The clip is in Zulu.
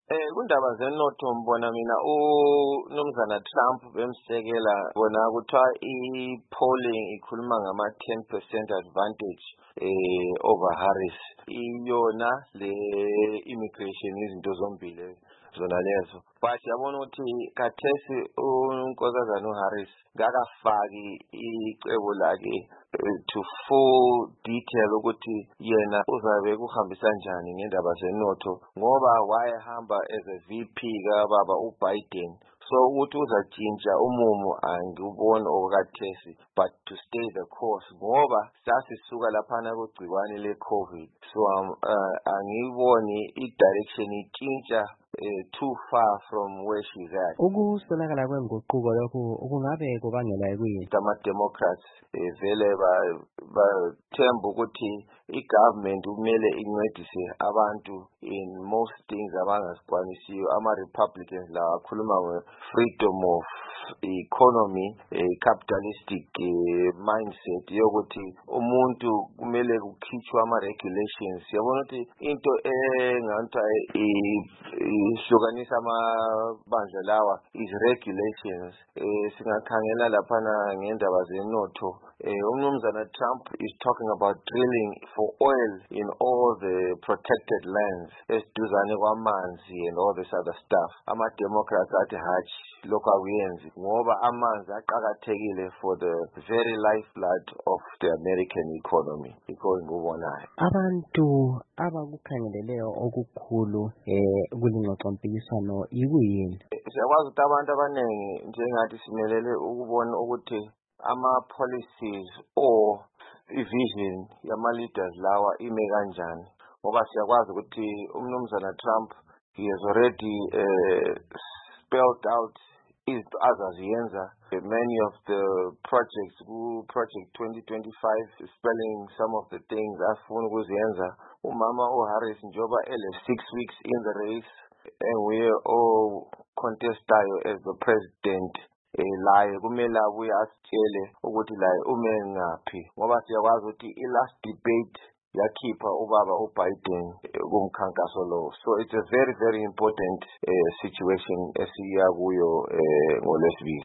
Kundaba zenotho mbona mina uNomzana Trump bemsekela bona kuthiwa i-polling ikhuluma ngama-10% advantage over Harris. Iyona le immigration izinto zombili zona lezo. But yabona ukuthi kathesi unkosazana uHarris ngakafaki icebo lakhe to full detail ukuthi yena uzabe kuhambisa njani ngendaba zenotho ngoba wayehamba as a VP kababa uBiden. So ukuthi uzatshintsha umumo angiboni okathesi, but to stay the course ngoba sasisuka laphana kugciwane le-COVID. So angiboni i-direction itshintsha too far from where she's at. Ukusolakala kwenguquko lokhu kungabe kubangela yini? Ama-Democrats vele bathemba ukuthi i-government kumele incedise abantu in most things abangazikwanisiyo. Ama-Republicans la akhuluma nge-freedom of economy, capitalistic mindset yokuthi umuntu kumele kukhitshwe ama-regulations. Yabona ukuthi into engathi ihlukanisa amabandla lawa is regulations. Singakhangela laphana ngendaba zenotho. Umnumzana Trump is talking about drilling for oil in all the protected lands, esiduzane kwamanzi and all this other stuff. Ama-Democrats athi hatshi lokho akuyenzi ngoba amanzi aqakathekile for the very lifeblood of the American economy. Because ngubonayo abantu abakukhangeleleyo okukhulu kulingxoxompikiswano yikuyini? Siyakwazi ukuthi abantu abaningi njengathi simelele ukubona ukuthi ama-policies or i-vision yama-leaders lawa ime kanjani ngoba siyakwazi ukuthi umnumzana Trump he has already spelled out izinto azaziyenza. Many of the projects project 2025 spelling some of the things afuna ukuziyenza. Umama uHarris njoba 6 weeks in the race and we are all contestayo as the president. Laye kumele abuye asitshele ukuthi laye ume ngaphi ngoba siyakwazi ukuthi i-last debate yakhipha ubaba uBiden kumkhankaso lo. So it's a very very important situation esiya kuyo ngolwesibili.